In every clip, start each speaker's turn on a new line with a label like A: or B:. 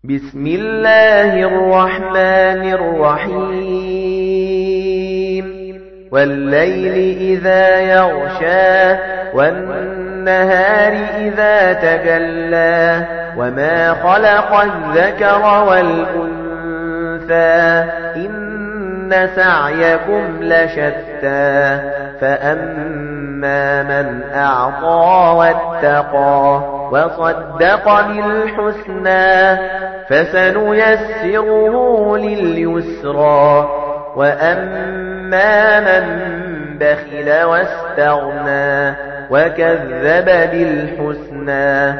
A: بسم الله الرحمن الرحيم والليل إذا يغشى والنهار إذا تجلى وما خلق الذكر والأنثى إن سعيكم لشتى فأما من أعطى واتقى وصدق بالحسنى فسنيسره لليسرى وأما من بخل واستغنى وكذب بالحسنى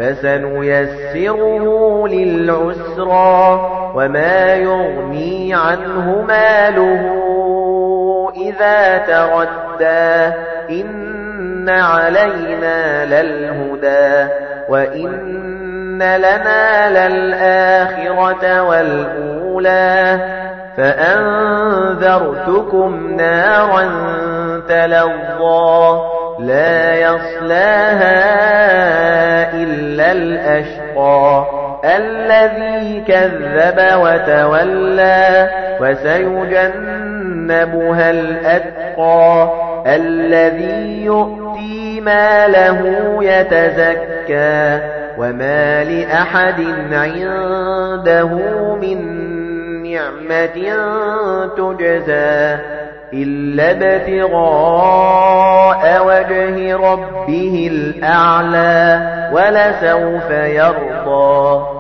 A: فسنيسره للعسرى وما يغني عنه ماله إذا تردى إن علينا للهدى وإن لنا للآخرة والأولى فأنذرتكم نارا تلظى لا يصلاها إلا الأشقى الذي كذب وتولى وسيجنبها الأتقى الذي يؤتي ماله يتزكى وما لأحد عنده من نعمة تجزى إلا ابتغاء وجه ربه الأعلى ولسوف يرضى